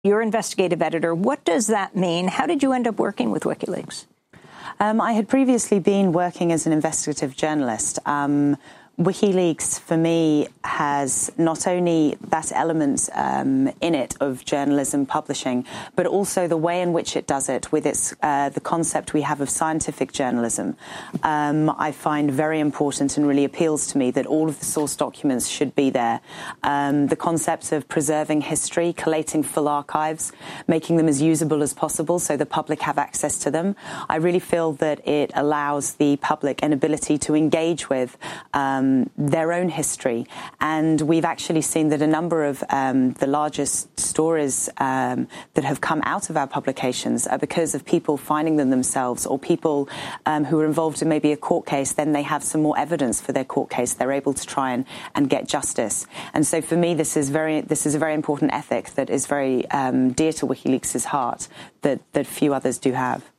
You're investigative editor. What does that mean? How did you end up working with WikiLeaks? I had previously been working as an investigative journalist. WikiLeaks, for me, has not only that element in it of journalism publishing, but also the way in which it does it with its the concept we have of scientific journalism. I find very important and really appeals to me that all of the source documents should be there. The concept of preserving history, collating full archives, making them as usable as possible so the public have access to them. I really feel that it allows the public an ability to engage with their own history. And we've actually seen that a number of the largest stories that have come out of our publications are because of people finding them themselves, or people who are involved in maybe a court case. Then they have some more evidence for their court case. They're able to try and get justice. And so for me, this is a very important ethic that is very dear to WikiLeaks' heart that few others do have.